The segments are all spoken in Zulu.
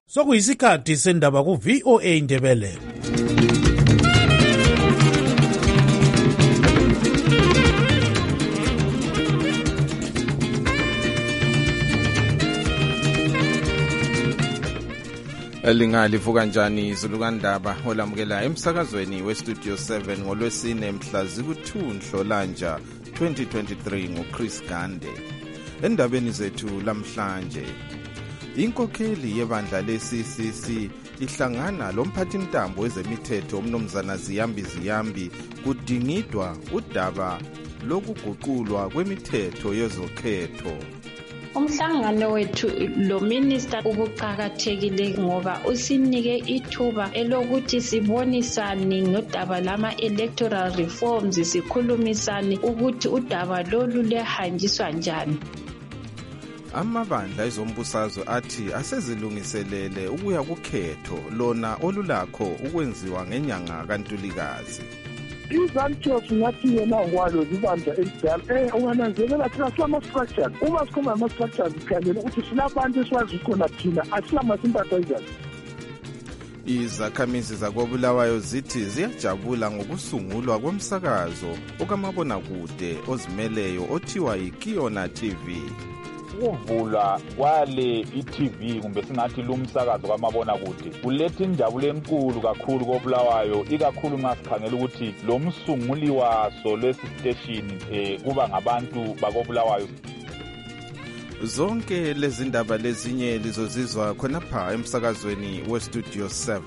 Sokuyisikhathi sendaba ku VOA Indebele. Elingalivuka njani izulukandaba olamukela emsakazweni weStudio 7 ngolwesine mhla ziku-2 Nhlolanja 2023 nguChris Gande. Endabeni zethu lamhlanje, inkokheli yebandla le-CCC ihlangana lomphathintambo wezemithetho umnumzana Ziyambi kudingidwa udaba lokuguqulwa kwemithetho yezokhetho. Umhlangano wethu lo minister ubuqhakathekile ngoba usinike ithuba elokuthi sibonisane ngodaba lama electoral reforms, sikhulumisane ukuthi udaba lolu lehanjiswa njani. Amabandla ezombusazwe athi asezilungiselele ukuya kukhetho lona olulakho ukwenziwa ngenyanga kaNtulikazi. Izantos ngathi yena kwalo zibandla elidala ungananzelela thina silama-structures. Uma sikhomba ama-structures sikhandela ukuthi silabantu esiwazi khona thina asilama-sympathizers. Izakhamizi zakoBulawayo zithi ziyajabula ngokusungulwa komsakazo okamabonakude ozimeleyo othiwa yiKiona TV. Ukuvulwa kwale iTV kumbe singathi lumsakazo kwamabonakude kuletha injabulo enkulu kakhulu koBulawayo, ikakhulu nxa sikhangela ukuthi lo msunguli waso lesi station kuba ngabantu bakoBulawayo. Zonke lezi ndaba lezinye lizozizwa khonapha emsakazweni weStudio 7.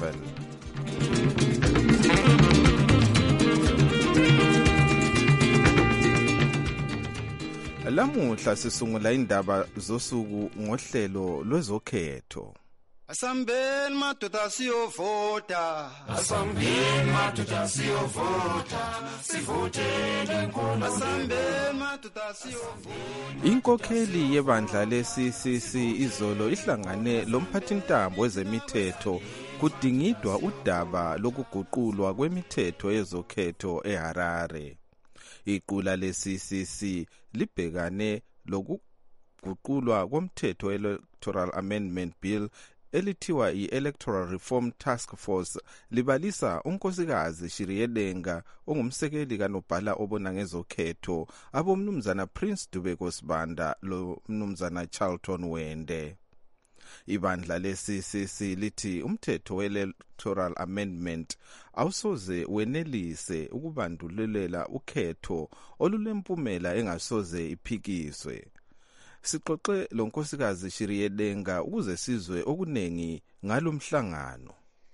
Lamuhla sisungula indaba zosuku ngohlelo lwezokhetho. Asambeni madoda siyovota, asambeni madoda siyovota, sivotele inkulu. Asambeni madoda siyovota. Inkokheli yebandla le-CCC izolo ihlangane lomphathintambo wezemithetho kudingidwa udaba lokuguqulwa kwemithetho yezokhetho eHarare. Iqula le-CCC libhekane lokuguqulwa komthetho Electoral Amendment Bill elithiwa i-Electoral Reform Task Force libalisa unkosikazi Shiryedenga ongumsekeli kanobhala obona ngezokhetho abomnumzana Prince Dubeko Sibanda lo mnumzana Charlton Wende. Ibandla le-CCC lithi umthetho we-Electoral Amendment awusoze wenelise ukubandulelela ukhetho olulempumela engasoze iphikiswe. Sixoxe lo nkosikazi Shiryedenga ukuze sizwe okunengi ngalomhlangano.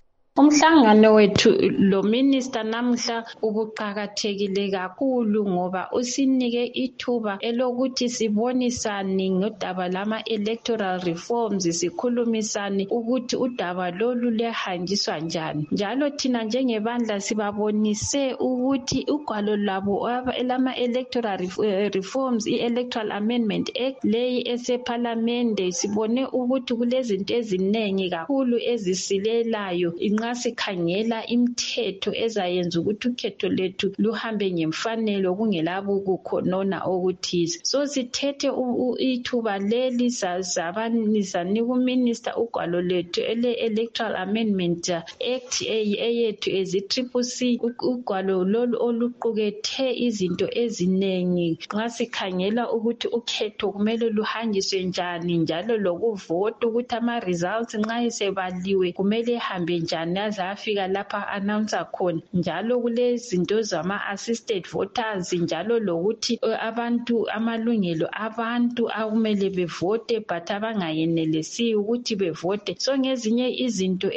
Umhlangano wethu lo minister namhla ubuqhakathekile kakhulu ngoba usinike ithuba elokuthi sibonisane ngodaba lama electoral reforms, sikhulumisane ukuthi udaba lolu lehanjiswa njani. Njalo thina njengebandla sibabonise ukuthi ugwalo labo elama electoral reforms, i-Electoral Amendment Act leyi eseParliament, sibone ukuthi kulezinto eziningi kakhulu ezisilelayo sikhangela imithetho ezayenza ukuthi ukhetho lethu luhambe ngemfanelo kungelabo kukhonona okuthize. So sithethe ithuba leli sabanisa kuminister ugwalo lethu ele-Electoral Amendment Act eyethu ezi-CCC, ugwalo lolu oluqukethe izinto eziningi nxa sikhangela ukuthi ukhetho kumele luhanjiswe njani, njalo lokuvota ukuthi ama-results nxa esebaliwe kumele ehambe njani azafika lapha announcer khona. Njalo kulezinto zama-assisted voters, njalo lokuthi abantu amalungelo abantu akumele bevote but abangayenelisi ukuthi bevote. So ngezinye izinto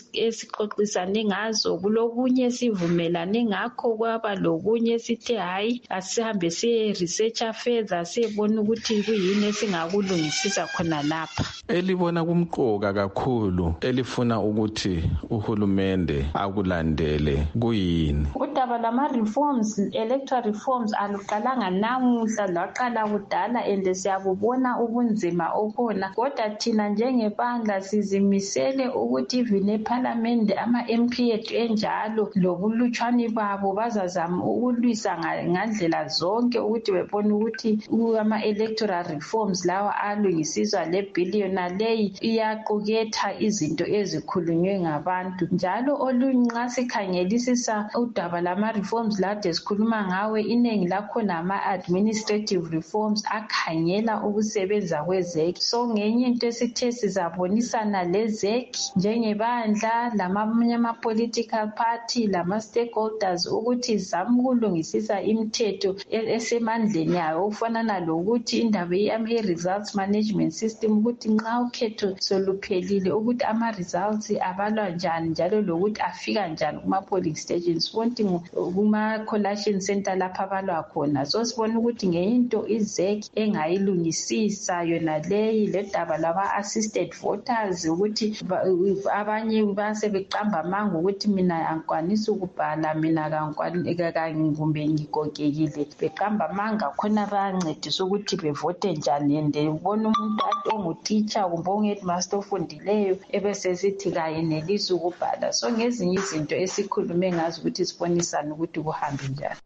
esixoxisane ngazo, kulokunye sivumelane ngakho, kwaba lokunye sithe hayi asihambe siye-researcher further siyebona ukuthi kuyini esingakulungisisa khona lapha. Elibona kumqoka kakhulu elifuna ukuthi uhulumende akulandele kuyini? Udaba lama-reforms, electoral reforms aluqalanga namuhla, lwaqala kudala and siyabubona ubunzima okhona. Kodwa thina njengebandla sizimisele ukuthi even ephalamende ama-MP ethu enjalo lobulutshwane babo bazazama ukulwisa ngandlela zonke ukuthi bebone ukuthi ama-electoral reforms lawa alungisiswa lebhiliyona leyi iyaquketha izinto ezikhulunywe ngabantu. Njalo olunqa sikhangelisisa udaba lama-reforms lade sikhuluma ngawe, inengi lakhona ama-administrative reforms akhangela ukusebenza kwezeki. So ngenye into esithe sizabonisana lezeki njengebandla lamanye ama-political party lama-stakeholders ukuthi zama ukulungisisa imithetho esemandleni yayo okufanana lokuthi indaba ye-results management system ukuthi nxa ukhetho soluphelile ukuthi ama-results abalwa njani njalo lokuthi afika njani kuma-polling stations fonti kuma-collation center lapha abalwa khona. So sibona ukuthi ngeyinto izeki engayilungisisa yona leyi ledaba laba-assisted voters ukuthi abanye basebeqamba amanga ukuthi mina angikwanisi ukubhala, mina kumbe ngigogekile, beqamba amanga khona bayancedisa ukuthi bevote njani. Ende ubona umuntu ongutitsha kumbe ongu-headmaster ofundileyo ebesesithi kayenelisi ukubhala. So ngezinye izinto esikhulume ngazo ukuthi sibonisane ukuthi kuhambe njani.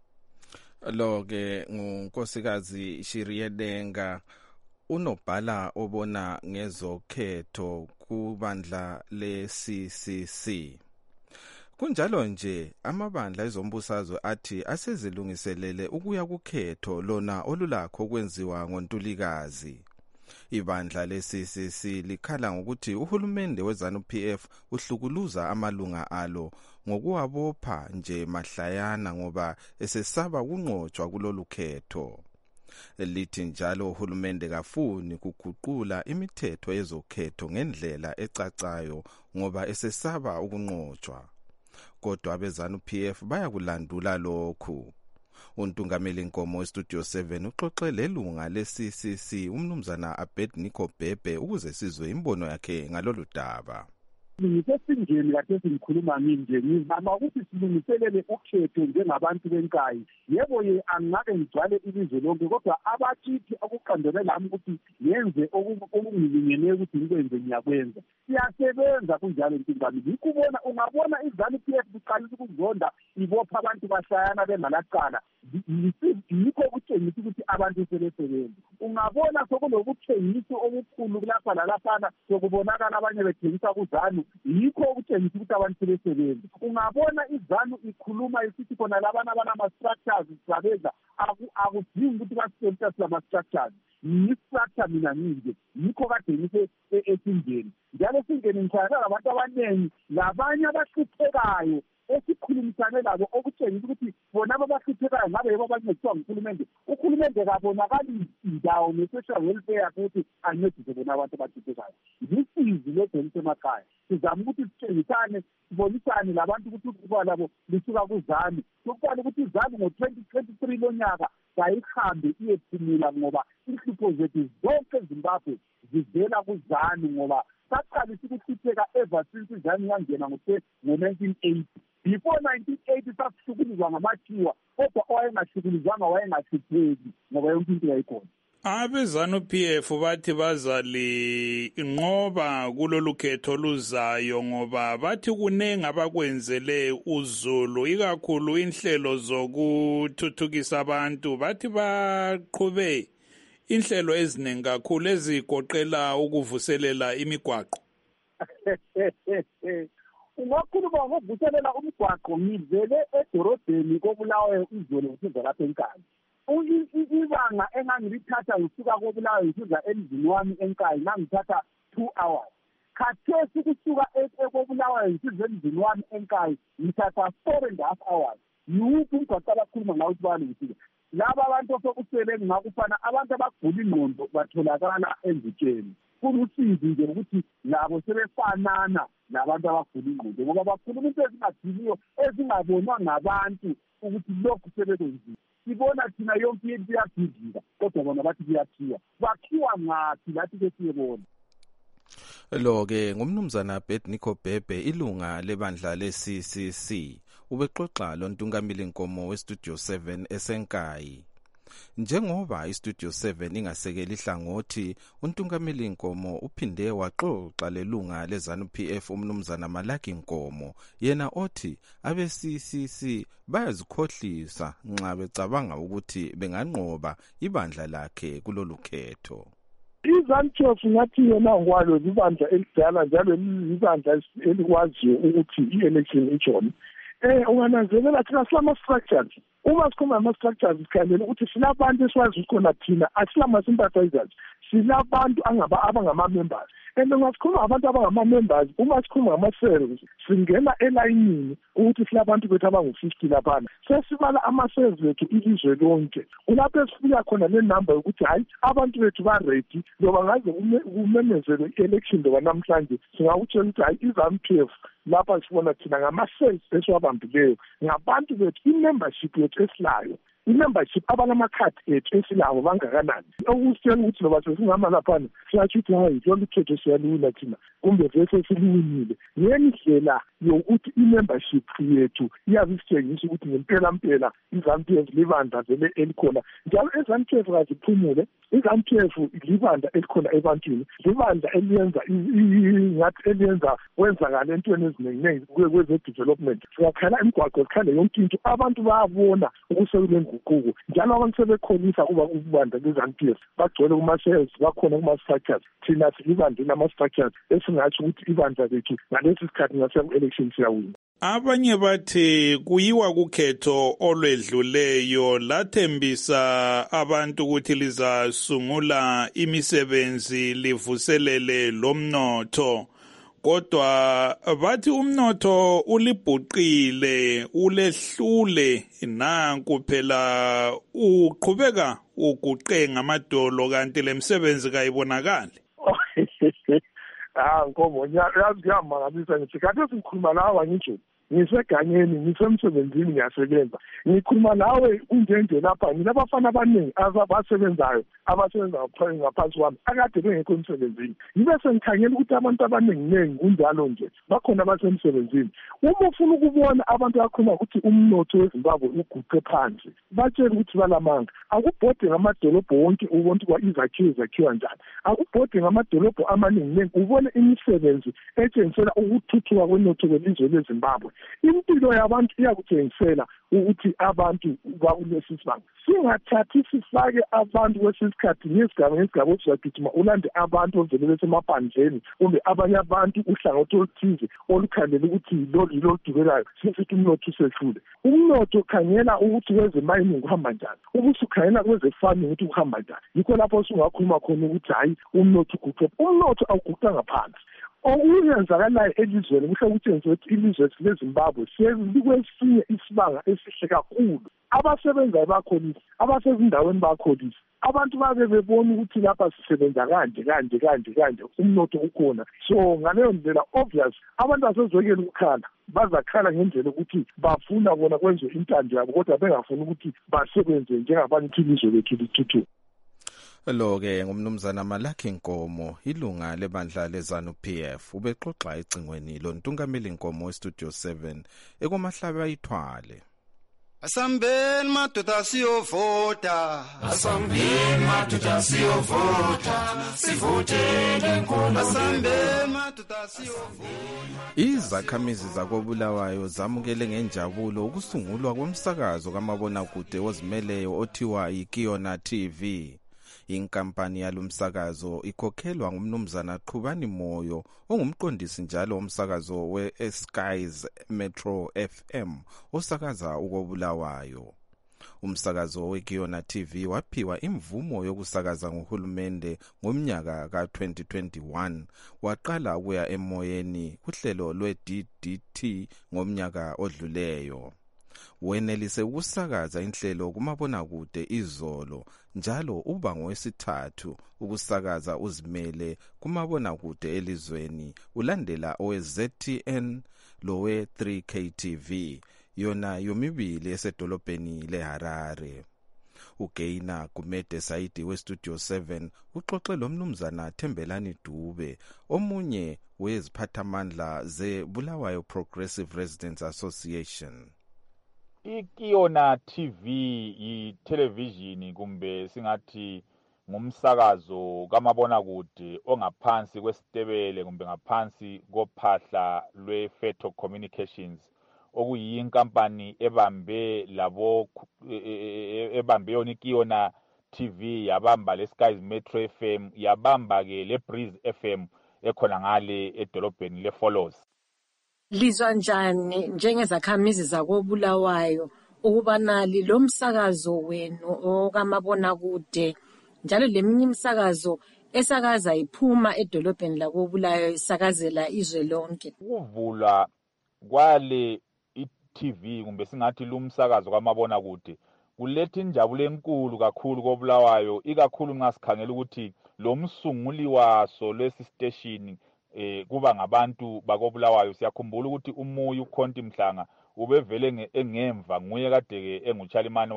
Lo-ke ngunkosikazi Shiriyedenga, unobhala obona ngezokhetho kubandla le-CCC. Kunjalo nje amabandla ezombusazwe athi asezilungiselele ukuya kukhetho lona olulakho kwenziwa ngoNtulikazi. Ibandla le-CCC likhala ngokuthi uhulumende weZANU-PF uhlukuluza amalunga alo ngokuwabopha nje mahlayana ngoba esesaba kunqotshwa kulolu khetho. Lithi njalo uhulumende kafuni kuguqula imithetho yezokhetho ngendlela ecacayo ngoba esesaba ukunqotshwa. Kodwa abeZANU-PF bayakulandula lokhu. Untungameli Nkomo weStudio 7 uxoxe lelunga le-CCC umnumzana Abednego Bhebhe ukuze sizwe imbono yakhe ngalolu daba. Ngisesindleni kade sikhuluma nje ngizama ukuthi silungiselele ukhetho njengabantu benkayi. Yebo angake ngigcwale ilizwe lonke kodwa abakithi akuqondene lami ukuthi yenze okungilingene ukuthi ngikwenze ngiyakwenza. Siyasebenza kunjalo Ntumbami. Ngikubona ungabona iZANU-PF iqalisa ukuzonda ibopha abantu bashayana bengalaqala. Yikho ukutshengisa ukuthi abantu sebesebenza. Ungabona sokulokuthengisa okukhulu lapha lalaphana sokubonakala abanye bethengisa kuZANU. Yikho ukutshengisa ukuthi abantu sebesebenza. Ungabona iZANU ikhuluma isithi khona labana abanama-structures sisabeza akudingi ukuthi basebenzise lama-structures. Yi-structure mina ngize yikho kade ngise esindleni. Njalo singene ngishayana labantu abaningi labanye abahluphekayo esikhulumisane labo okutshengisa ukuthi bona abahluphekayo ngabe yebo abancediswa nguhulumende. Uhulumende kabonakali indawo ne-social welfare ukuthi ancedise bona abantu abahluphekayo. Yisizi ledonise emakhaya. Sizama ukuthi sitshengisane sibonisane labantu ukuthi ukuba labo lisuka kuZANU. Sokuqala ukuthi iZANU ngo-2023 lonyaka kayihambe iyephumula ngoba inhlupho zethu zonke eZimbabwe zivela kuZANU ngoba saqalisa ukuhlupheka ever since iZANU yangena ngo-1980. Before 1980 sasihlukuluzwa ngamakhiwa kodwa owayengahlukuluzwanga wayengahlupheki ngoba yonke into yayikhona. AbeZANU-PF bathi bazalinqoba kulolu khetho luzayo ngoba bathi kunengi abakwenzele uZulu, ikakhulu inhlelo zokuthuthukisa abantu. Bathi baqhube inhlelo eziningi kakhulu ezigoqela ukuvuselela imigwaqo. Ungakhuluma ngokuvuselela umgwaqo ngivele edorobheni koBulawayo izolo ngisiza lapha eNkayi. Ibanga engangilithatha ngisuka koBulawayo ngisiza emzini wami eNkayi ngangithatha 2 hours. Khathesi kusuka koBulawayo ngisiza emzini wami eNkayi ngithatha 4.5 hours. Yikho umgwaqo abakhuluma ngawo ukuthi balungisiwe. Laba abantu sokusele ngakufana abantu abagula ingqondo batholakala ezitsheni. Kulusizi nje ukuthi labo sebefanana nabantu abagula ingqondo ngoba bakhuluma into ezingadiliyo ezingabonwa ngabantu ukuthi lokhu sebekwenzile. Sibona thina yonke into iyagidika kodwa bona bathi kuyakhiwa. Bakhiwa ngathi lathi ke siyebona. Lo-ke ngumnumzana Abednego Bhebhe, ilunga lebandla le-CCC, ubexoxa loNtungamili Nkomo weStudio 7 eSenkayi. Njengoba iStudio 7 ingasekeli ihlangothi, uNtungamili Nkomo uphinde waxoxa lelunga leZANU-PF umnumzana Malaki Nkomo, yena othi abe-CCC bayazikhohlisa nxa becabanga ukuthi benganqoba ibandla lakhe kulolu khetho. iZANU-PF ngathi yona ngwalo libandla elidala njalo libandla elikwaziyo ukuthi i-election itshona. Ungananzelela thina silama-structures. Uma sikhuluma ngama-structures sikhalela ukuthi silabantu esiwazi ukhona thina asilama-sympathizers, silabantu abangama-members. And ungasikhuluma abantu abangama-members, uma sikhuluma ngama-cells singena elayinini ukuthi silabantu bethu abangu-50 laphana. Sesibala ama-cells bethu ilizwe lonke. Kulapho esifika khona le-number yokuthi hayi abantu bethu ba-ready loba ngaze kumemezelwe i-election loba namhlanje singakutshela ukuthi hayi iZANU-PF lapha sibona thina ngama-cells esiwabambileyo ngabantu bethu i-membership yethu esilayo. I-membership abanamakhadi ethu esilawo bangakanani okusitshela ukuthi loba sesingama laphana siyatsho ukuthi hayi lolu khetho siyalula thina kumbe vese siliwinile. Ngendlela yokuthi i-membership yethu iyabe isitshengisa ukuthi ngempela iZANU-PF libandla vele elikhona njalo iZANU-PF kaziphumule. iZANU-PF libandla elikhona ebantwini, libandla eliyenza ngathi eliyenza kwenzakala entweni eziningi kweze-development. Singakhala imigwaqo sikhale yonke into abantu bayabona ukusebenza nguquko njalo abantu sebekholisa kuba ubandla leZANU-PF bagcwele kuma-cells bakhona kuma-structures. Thina silibandla lama-structures esingatsho ukuthi ibandla lethu ngalesi sikhathi ngase-election siyawina. Abanye bathi kuyiwa kukhetho olwedluleyo lathembisa abantu ukuthi lizasungula imisebenzi livuselele lomnotho. Kodwa bathi umnotho ulibhuqile ulehlule nanku phela uqhubeka uguqe ngamadolo kanti lemsebenzi kayibonakali. Nkomo yamangalisa ngithi kade sikhuluma lawa ngitsho ngisegangeni ngisemsebenzini ngiyasebenza ngikhuluma nawe kunjenje lapha ngilabafana abaningi abasebenzayo abasebenza ngaphansi kwami akade bengekho emsebenzini. Yibe sengikhangela ukuthi abantu abaningi kunjalo nje bakhona abasemsebenzini. Uma ufuna ukubona abantu abakhuluma ukuthi umnotho weZimbabwe uguqe phansi batshela ukuthi balamanga akubhode ngamadolobho wonke ubone kwa izakhiwo zakhiwa njani, akubhode ngamadolobho amaningi ubone imisebenzi etshengisela ukuthuthuka kwenotho kwelizwe leZimbabwe. Impilo yabantu iyakutshengisela ukuthi abantu bakulesi sibanga. Singathathi sifake abantu kwesisikhathi ngesigaba esizagijima ulande abantu ovele besemaphandleni kumbe abanye abantu uhlangothi oluthize olukhandela ukuthi yilo dubelayo sithi umnotho usehlule. Umnotho khangela ukuthi kwezemining kuhamba njani, ubusukhangela kweze-farming ukuthi kuhamba njani. Yikho lapho singakhuluma khona ukuthi hayi umnotho uguqe. Umnotho awuguqanga phansi. Okuyenzakalayo elizweni kuhle ukutshengisa ukuthi ilizwe leZimbabwe selikwesinye isibanga esihle kakhulu. Abasebenzayo bakholisa, abasezindaweni bakholisa. Abantu babe bebona ukuthi lapha sisebenza kanje umnotho ukhona. So ngaleyo ndlela obvious abantu basezwekela ukukhala bazakhala ngendlela ukuthi bafuna bona kwenziwe intando yabo kodwa bengafuni ukuthi basebenze njengabantu ilizwe lethu lithuthuke. Lo-ke ngumnumzana Malaki Nkomo, ilunga lebandla leZANU-PF, ubexoxa ecingweni loNtungamili Nkomo weStudio 7 ekomahlaba ithwale. Asambeni madoda siyovota, asambeni madoda siyovota, sivotele Nkomo. Asambeni madoda siyovota. Izakhamizi zakoBulawayo zamukele ngenjabulo ukusungulwa komsakazo kamabonakude ozimeleyo othiwa yiKiona TV. Inkampani yalomsakazo ikhokhelwa ngumnumzana Qhubani Moyo ongumqondisi njalo womsakazo we-Skies Metro FM osakaza ukoBulawayo. Umsakazo weKiona TV waphiwa imvumo yokusakaza nguhulumende ngomnyaka ka-2021 waqala ukuya emoyeni kuhlelo lwe-DDT ngomnyaka odluleyo. Wenelise ukusakaza inhlelo kumabonakude izolo njalo uba ngowesithathu ukusakaza uzimele kumabonakude elizweni ulandela owe-ZTN lowe-3KTV yona yomibili esedolobheni leHarare. uGeina Gumede Saidi westudio 7 uxoxe lomnumzana Thembelani Dube omunye weziphathamandla zeBulawayo Progressive Residents Association. Ikiona TV i-television kumbe singathi ngumsakazo kamabona kude ongaphansi kwesitebele kumbe ngaphansi kophahla lweFeto Communications okuyinkampani ebambe yona Ikiona TV yabamba leSky's Metro FM yabamba ke leBreeze FM ekhona ngale edolobheni leFollows. Lizwa njani njengezakhamizi zakoBulawayo ukubana lomsakazo wenu okamabona kude njalo leminye imisakazo esakaza iphuma edolobheni lakoBulawayo isakazela izwe lonke? Ukuvulwa kwale iTV kumbe singathi lumsakazo kamabona kude kuletha injabulo enkulu kakhulu koBulawayo, ikakhulu nxa sikhangela ukuthi lo msunguli waso lesi station kuba ngabantu bakoBulawayo. Siyakhumbula ukuthi uMuyi uKhonti Mhlanga ubevele engemva nguye kade enguchalimane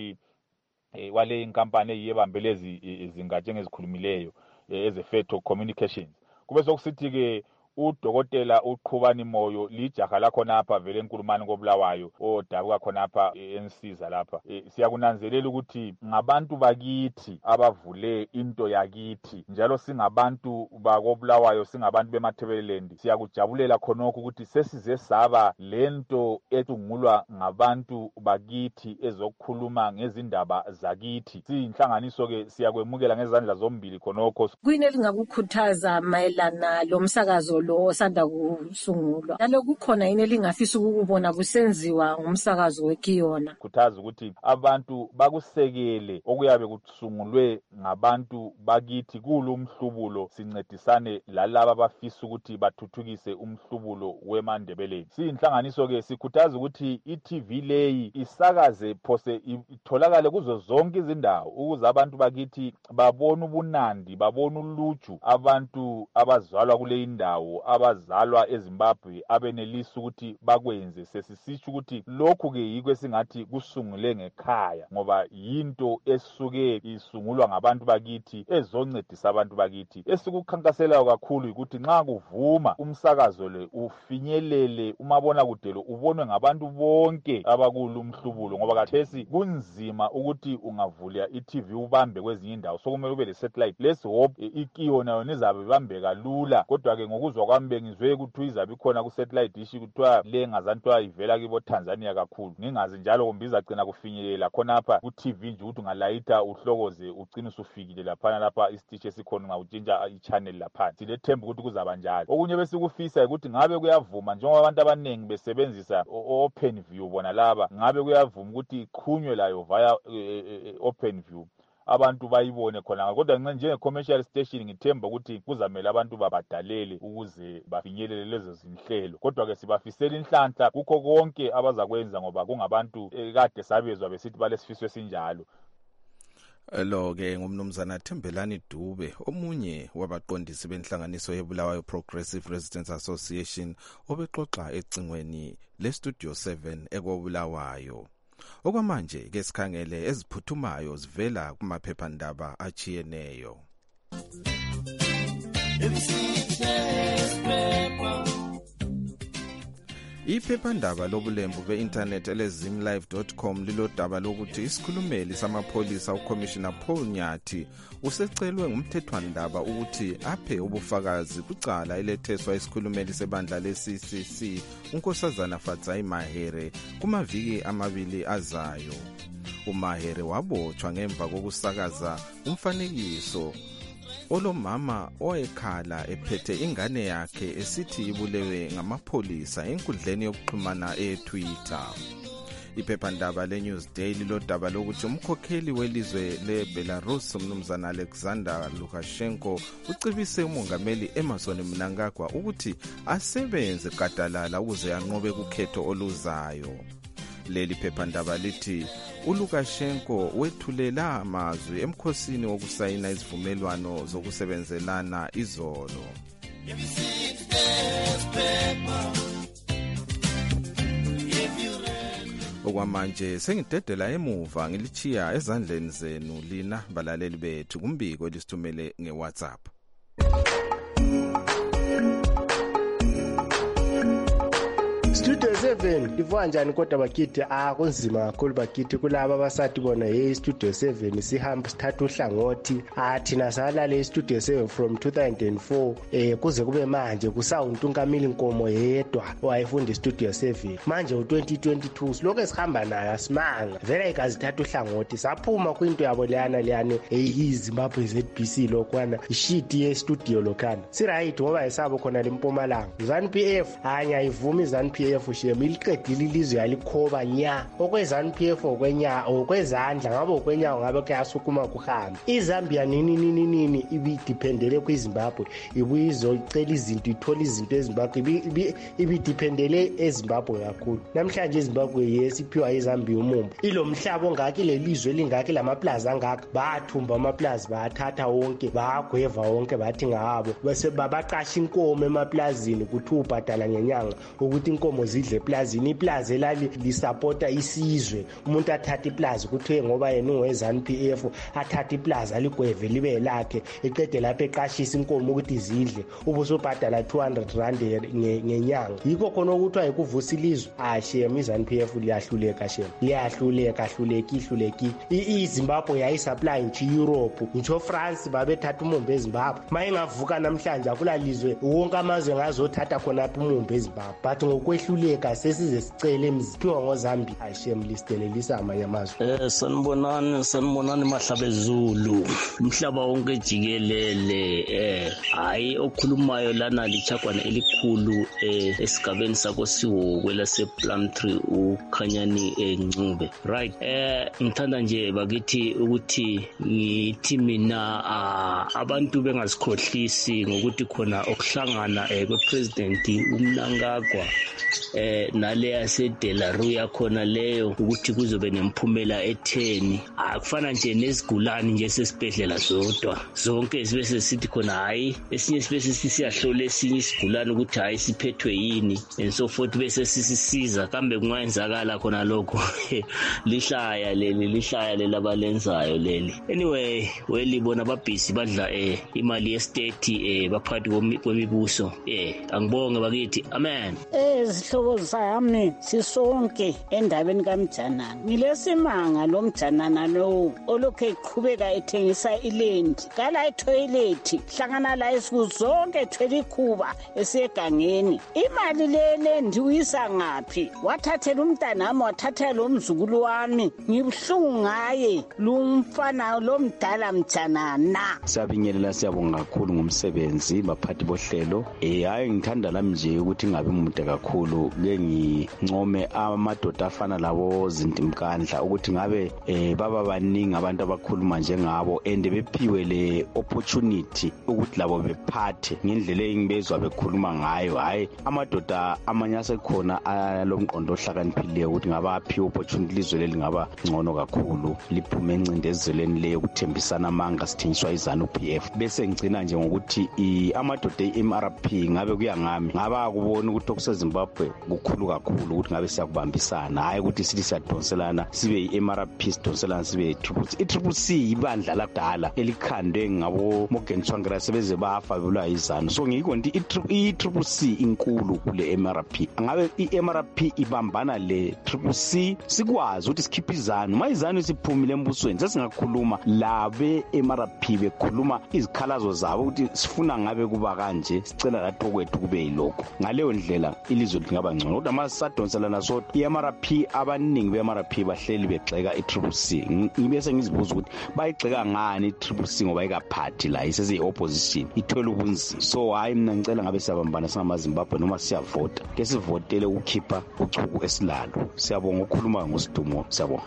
wale inkampani eyebambelezi izingatshe ngezikhulumileyo ezeFeto Communications. Kube sokusithi ke uDokotela uQhubani Moyo lijaha lakhonapha vele enkulumani koBulawayo odabuka khonapha ensiza lapha. Siyakunanzelela ukuthi ngabantu bakithi abavule into yakithi, njalo singabantu bakoBulawayo, singabantu beMathebeleland. Siyakujabulela khonokho ukuthi sesize saba lento ecungulwa ngabantu bakithi ezokukhuluma ngezindaba zakithi. Siyinhlanganiso ke siyakwemukela ngezandla zombili khonokho. Kuyini elingakukhuthaza mayelana lomsakazo lo osanda kusungulwa? Njalo kukhona yini elingafisa ukubona kusenziwa ngumsakazo weKiona? Khuthaza ukuthi abantu bakusekele okuyabe kusungulwe ngabantu bakithi kulo umhlubulo, sincedisane lalabo abafisa ukuthi bathuthukise umhlubulo weMandebeleni. Siyinhlanganiso ke sikhuthaza ukuthi iTV leyi isakaze phose itholakale kuzo zonke izindawo ukuze abantu bakithi babone ubunandi, babone uluju abantu abazalwa kule indawo, abazalwa eZimbabwe abenelisa ukuthi bakwenze. Sesisitsho ukuthi lokhu ke yikho esingathi kusungule ngekhaya, ngoba yinto esuke isungulwa ngabantu bakithi ezoncedisa abantu bakithi. Esikukhankasela kakhulu ukuthi nxa kuvuma umsakazo le ufinyelele umabona kudelo ubonwe ngabantu bonke abakulu umhlubulo, ngoba kathesi kunzima ukuthi ungavula iTV ubambe kwezinye indawo, sokumele ube le-satellite. Let's hope iKiona yona izabe ibambeka lula, kodwa ke ngokuzwa kwami bengizwe ukuthi izabe ikhona ku-satellite dish kuthiwa le ngazantwa ivela kibo Tanzania kakhulu. Ngingazi njalo kumbe izagcina kufinyelela khonapha ku-TV nje ukuthi ungalayita uhlokoze ugcine usufikile laphana lapha isiteshi esikhona ngawutshintsha i-channel laphana. Silethemba ukuthi kuzaba njalo. Okunye besikufisa ukuthi ngabe kuyavuma njengoba abantu abaningi besebenzisa OpenView bona laba, ngabe kuyavuma ukuthi iqhunywe layo via OpenView abantu bayibone khona. Kodwa njenge-commercial station ngithemba ukuthi kuzamele abantu babadalele ukuze bafinyelele lezo zinhlelo. Kodwa ke sibafisela inhlanhla kukho konke abazakwenza, ngoba kungabantu kade sabezwa besithi balesifiso esinjalo. Lo ke ngumnumzana Thembelani Dube, omunye wabaqondisi benhlanganiso yeBulawayo Progressive Residents Association, obexoxa ecingweni lestudio 7 ekoBulawayo. Okwamanje ke sikhangele eziphuthumayo zivela kumaphephandaba achiyeneyo. Iphephandaba lobulembu be-internet elezimlive.com lilodaba lokuthi isikhulumeli samapholisa uCommissioner Paul Nyathi usecelwe ngumthethwandaba ukuthi aphe ubufakazi kucala eletheswa isikhulumeli sebandla le-CCC uNkosazana Fadzai Mahere kumaviki amabili azayo. uMahere wabotshwa ngemva kokusakaza umfanekiso olomama owekhala ephethe ingane yakhe esithi ibulewe ngamapholisa enkundleni yokuxhumana eTwitter. Iphephandaba leNewsday lilodaba lokuthi umkhokheli welizwe leBelarus umnumzana Alexander Lukashenko ucebise umongameli Emmerson Mnangagwa ukuthi asebenze gadalala ukuze anqobe ukhetho oluzayo. Leli phephandaba lithi uLukashenko wethulela amazwi emkhosini wokusayina izivumelwano zokusebenzelana izolo. okwamanje sengidedela emuva ngilichiya ezandleni zenu lina balaleli bethu kumbiko elisithumele ngeWhatsApp. Studio 7 ivuka njani kodwa bakithi kunzima kakhulu bakithi kulabo abasathi bona hey Studio 7 sihamba sithatha uhlangothi thina salale Studio 7 from 2004 kuze kube manje kusawuntunkamile inkomo yedwa owayefunda Studio 7 manje u2022 siloko esihamba nayo asimanga vele ikazithatha uhlangothi saphuma kwinto yabo leyana iZimbabwe ZBC lokwana ishiti yestudio lokana siright ngoba isabo khona leMpumalanga ZANU-PF ayivumi ZANU-PF ushiyema iliqedile ilizwe yalikhoba nya okwezANU-PF okwezandla ngabe okwenyawo ngabe kuyasukuma kuhamba iZambia nini ibidependele kwiZimbabwe ibuye izocela izinto ithola izinto eZimbabwe ibidependele eZimbabwe kakhulu namhlanje eZimbabwe yesiphiwa iZambia umumbu ilomhlaba ongaka lelizwe lingaka lamaplaza angaka bathumba amaplaza bathatha wonke bagweva wonke bathi ngabo bese babaqasha inkomo emaplazini kuthi ubhadala ngenyanga ukuthi inkomo zidle eplazini iplaza elali lisupporta isizwe umuntu athatha iplaza ukuthi ngoba yena ungezANU-PF athatha iplaza ligweve libe lakhe eqede lapha eqashisa inkomo ukuthi zidle ubusubhadala 200 rand ngenyanga yikho khona ukuthi ayikuvusa ilizwe shema iZANU-PF liyahluleka hluleki iZimbabwe yayisupply nje Europe ngisho France babethatha umumbu eZimbabwe mayingavuka namhlanje akulalizwe wonke amazwe ngazothatha khona umumbu eZimbabwe but ngokwehluleka sesize sicele emziphiwa ngoZambia listele amanye amazwe. Sanibonani Mahlabezulu umhlaba wonke jikelele hayi okhulumayo lana lichakwana elikhulu esigabeni sako Siwo kwelase Plumtree uKhanyani Ncube right ngithanda nje bakithi ukuthi ngithi mina abantu bengasikhohlisi ngokuthi khona okuhlangana kwepresident uMnangagwa nale yaseDelaru yakhona leyo ukuthi kuzobe nemphumela etheni akufana nje nezigulani nje sesibhedlela zodwa zonke sibe sesithi khona hayi esinye sibe sisiyahlola esinye isigulani ukuthi hayi siphethwe yini and so forth bese sisisiza kambe kungayenzakala khona lokho lihlaya leli abalenzayo leli anyway welibona babhisi badla imali yestate baphathi kwemibuso angibonge bakithi amen. Izihlobo zami sisonke endabeni kaMjanana ngilesimanga lo Mjanana lo olokhe eqhubeka ethengisa ilendi kala etoilet hlangana la isizonke ethwele ikhuba esegangeni imali lendi uyisa ngaphi wathathela umntanami wathathela lo mzukulu wami ngibhlungu ngaye lumfana lo mdala Mjanana. Siyabingelela siyabonga kakhulu ngomsebenzi baphathi bohlelo hayi ngithanda lami nje ukuthi ngabe umuntu kakhulu ngincome amadoda afana labo Zintimkandla ukuthi ngabe baba baningi abantu abakhuluma njengabo and bephiwe le opportunity ukuthi labo bephathe ngendlela engibezwa bekhuluma ngayo hayi amadoda amanye asekhona alomqondo ohlakaniphileyo ukuthi ngaba aphiwe opportunity lizwe leli ngaba ngcono kakhulu liphume encindezelweni leyo kuthembisana amanga sithengiswa iZANU-PF bese ngicina nje ngokuthi amadoda eMRP ngabe kuyangami ngaba kubona ukuthi okuseZimbabwe kukhulu kakhulu ukuthi ngabe siyakubambisana hayi ukuthi sithi siyadonselana sibe iMRP sidonselana sibe iCCC ibandla lakudala elikhandwe ngabo Morgan Tsvangirai sebeze bafa belwa iZANU so ngikho nti iCCC inkulu kule MRP ngabe iMRP ibambana le CCC sikwazi ukuthi sikhiphe iZANU mayiZANU siphumile embusweni sesingakhuluma labe MRP bekhuluma izikhalazo zabo ukuthi sifuna ngabe kuba kanje sicela lapho kwethu kube yilokho ngaleyo ndlela ilizwe lingaba ngcono kodwa masadonselana so iMRP abaningi beMRP bahleli begxeka iCCC ngibese ngizibuza ukuthi bayigxeka ngani iCCC ngoba ikaphathi la isese opposition ithola ubunzima so hayi mina ngicela ngabe siyabambana singamaZimbabwe noma siyavota ke sivotele ukukhipha uchuku esilalo siyabonga ukukhuluma ngosidumo siyabonga.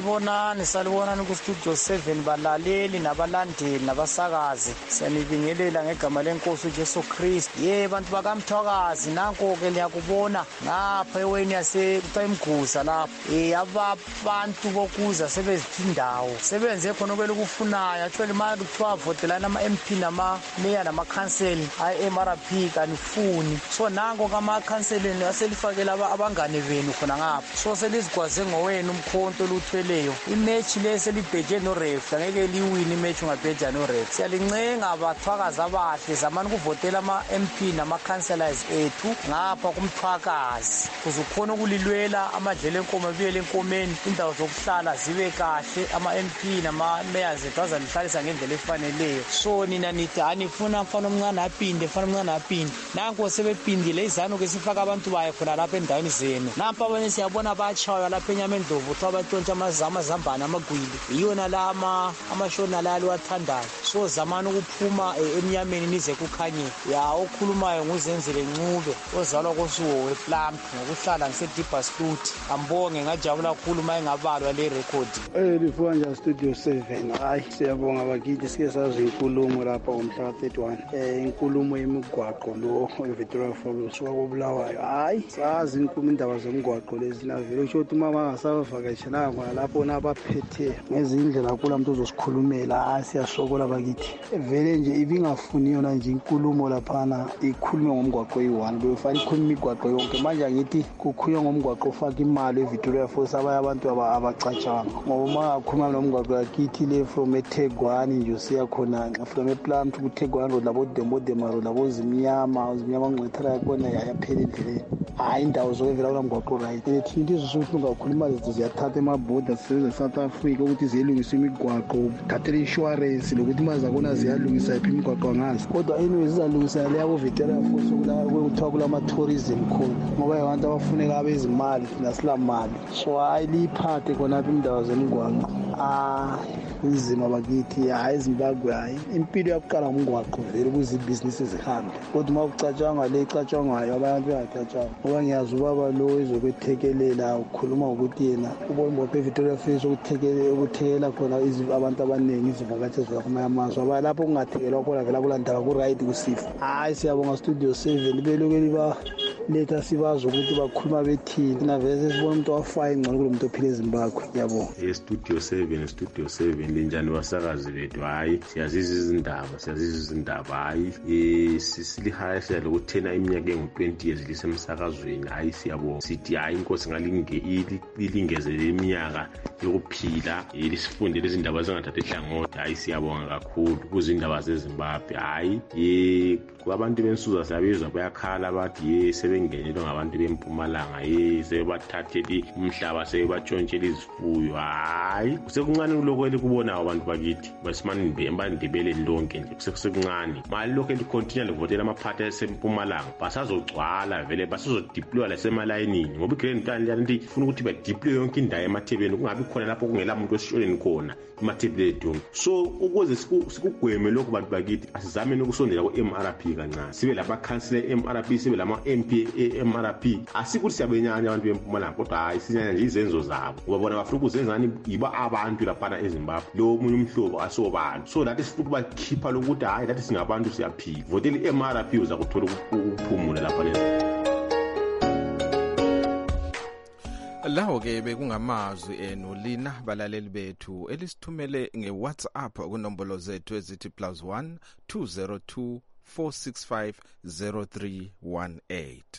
Salibonani ku Studio 7 balaleli nabalandeli nabasakazi senibingelela ngegama lenkosi uJesu Kristu bantu bakamthwakazi nanko ke liyakubona ngapha eweni kuthiwa imgusa lapho abantu bokuza sebezithindawo sebenze khona okwele kufunayo actually ma kuthiwa votelana ama-MP nama-mayor namakhanseli MRP kanifuni so nanko kamakhanseleni aselifakela abangane benu khona ngapha so selizigwaze ngowenu umkhonto oluthweleyo imatch le selibheje noref angeke liwini imatch ungabheja noref siyalincenga abathwakazi abahle zamani ukuvotela ama-MP nama-councillors ethu ngapha kumthwakazi kuze ukhona ukulilwela amadlela enkomo ebuyele enkomeni indawo zokuhlala zibe kahle ama-MP nama-mayors ethu azalihlalisa ngendlela efaneleyo so nina nithi anifuna mfana omncane apinde nanko sebepindile izanu-ke sifaka abantu bayo khona lapha endaweni zenu nampa abanye siyabona batshaywa lapha enyamendlovu kuthiwa batshontsha amazambane amagwili yiyona la amashona la aliwathandayo so zamani ukuphuma emnyameni nize kukhanye okhulumayo nguzenzele Ncube ozalwa kosuwo weplant ngokuhlala ngise-Dibasfruit ambonge ngajabula kakhulu uma engabalwa le record Lifwanja Studio 7 hayi siyabonga bakithi sike sazi inkulumo lapha ngomhla ka-31 inkulumo yemigwaqo lo Victoria Falls usuka koBulawayo hayi sazi indaba zomgwaqo lezi navele kusho ukuthi uma bangasavakashelanga khona lapho nabaphethe ngezindlela kula muntu ozosikhulumela siyasokola bakithi vele nje ibingafuni yona nje inkulumo laphana ikhulume ngomgwaqo oyi-1 befana ikhulume imigwaqo yonke manje angithi kukhulunywa ngomgwaqo ofaka imali eVictoria Falls abanye abantu abacatshanga ngoba uma ngakhuluma nomgwaqo yakithi le from eThegwani nje usiya khona from ePlum to kuThegwani road labo Dembodema road labo Zimnyama ngcwethela yakona yaphela endleleni hayi indawo zokuvela kula mgwaqo right thina izosuthi ungakhuluma lezi ziyathatha emaboda sisebenza South Africa ukuthi ziyelungisa imigwaqo thathela insurance lokuthi mazakona ziyalungisa iphi imigwaqo ngazi kodwa anyway zizalungisa le yabo Victoria Falls kuthiwa kulama-tourism khona ngoba abantu abafuneka abezimali nasilamali so hayi liyiphathe khonapha indawo zemigwaqo inzima bakithi hayi eZimbabwe hayi impilo yakuqala ngomgwaqo vele ukuze ibhizinisi zihambe kodwa uma kucatshangwa le icatshangwayo abantu bengacatshangwa ngoba ngiyazi ubaba lo ezokwethekelela ukhuluma ngokuthi yena ubona umgwaqo eVictoria Falls ukuthekela khona abantu abaningi izivakatshi ezivela kumanye amazwe aba lapho kungathekelwa khona vela kula ndaba ku-right kusifa hayi siyabonga Studio 7 beloke libaletha sibazi ukuthi bakhuluma bethini navele sesibona umuntu wafayo ngcono kulo muntu ophila eZimbabwe ngiyabonga Studio 7 linjani basakazi bethu hayi siyazizwa izindaba hayi silihaya siyalokuthena iminyaka engu-20 years lisemsakazweni hayi siyabonga sithi hayi inkosi ilingezele iminyaka yokuphila lisifundele izindaba zingathatha ihlangothi hayi siyabonga kakhulu kuzindaba zeZimbabwe hayi abantu bensuza siyabizwa bayakhala bathi sebengenelwe ngabantu bempumalanga sebebathathele umhlaba sebebatshontshela izifuyo hayi kusekuncane kulokho elikubonayo abantu bakithi basibandebeleni lonke nje kusekuncane mali lokho elicontinue livotela amaphathi asempumalanga basazogcwala vele basazodeploya lasemalayinini ngoba iGrand Plan lithi ifuna ukuthi badeploye yonke indawo emathebeni kungabi khona lapho kungela muntu osishoneni khona emathebeni yonke so ukuze sikugweme lokho bantu bakithi asizameni ukusondela ku-MRP kancane sibe lamakhansela e-MRP sibe lama-MP e-MRP asikuthi siyabenyanya abantu bempumalanga kodwa hayi sinyanya nje izenzo zabo ngoba bona bafuna ukuzenza ngani yiba abantu laphana eZimbabwe lo munye umhlobo asobantu so lathi sifuna ukubakhipha lokuthi hayi lathi singabantu siyaphila votela i-MRP uza kuthola ukuphumula lapha lezi lawo-ke bekungamazwi enu lina balaleli bethu elisithumele nge-WhatsApp kunombolo zethu ezithi +1 202 465 0318.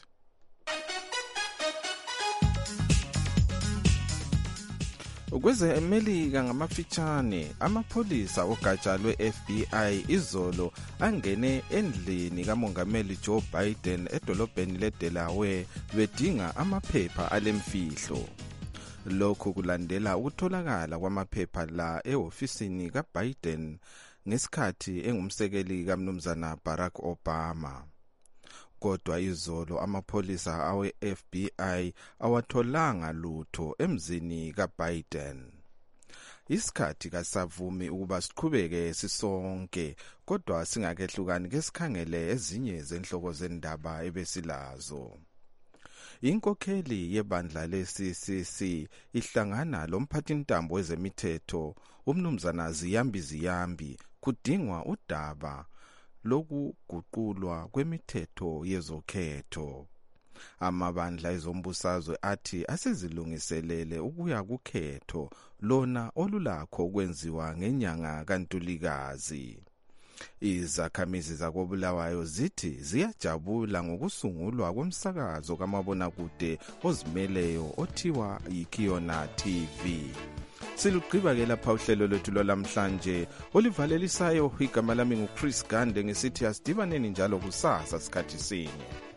Kwezemelika ngamafitshane amapholisa ogatsha lwe-FBI izolo angene endlini kamongameli Joe Biden edolobheni leDelaware bedinga amaphepha alemfihlo. Lokhu kulandela ukutholakala kwamaphepha la ehofisini kaBiden ngesikhathi engumsekeli kaMnumzana Barack Obama. Kodwa izolo amapholisa awe-FBI awatholanga lutho emzini kaBiden. Isikhathi kasavumi ukuba siqhubeke sisonke kodwa singakehlukani ke sikhangele ezinye zenhloko zendaba ebesilazo. Inkokheli yebandla le-CCC ihlangana lomphathintambo wezemithetho uMnumzana Ziyambi kudingwa udaba lokuguqulwa kwemithetho yezokhetho. Amabandla ezombusazwe athi asezilungiselele ukuya kukhetho lona olulakho ukwenziwa ngenyanga kaNtulikazi. Izakhamizi zakoBulawayo zithi ziyajabula ngokusungulwa komsakazo kamabonakude ozimeleyo othiwa yiKiona TV. Silugqiba-ke lapha uhlelo lwethu lwalamhlanje olivalelisayo igama lami nguChris Gande ngesithi asidibaneni njalo kusasa sikhathi sinye.